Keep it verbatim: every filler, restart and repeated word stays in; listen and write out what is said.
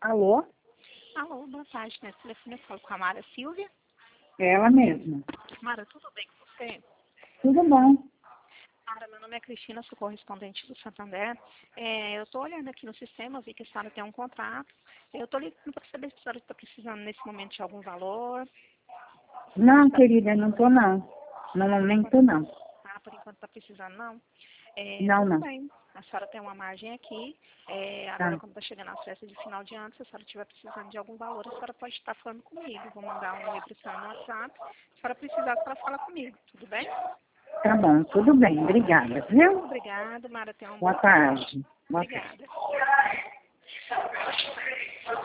Alô? Alô, boa tarde. Nesse telefone eu falo com a Mara Silvia. Ela mesma. Mara, tudo bem com você? Tudo bom? Mara, meu nome é Cristina, sou correspondente do Santander. É, eu estou olhando aqui no sistema, vi que a senhora tem um contrato. Eu estou ligando para saber se a senhora está precisando nesse momento de algum valor. Não, querida, não tô não. No momento não. Ah, por enquanto está precisando, não? É, Não, tudo não. bem. A senhora tem uma margem aqui. É, Tá. agora, quando está chegando a festa de final de ano, se a senhora estiver precisando de algum valor, a senhora pode estar falando comigo. Vou mandar um e-mail para a senhora no WhatsApp. Se a senhora precisar, a senhora fala comigo. Tudo bem? Tá bom, tudo bem. Obrigada, viu? Obrigada, Mara. Tenha uma Boa boa tarde. tarde. Boa tarde. Obrigada.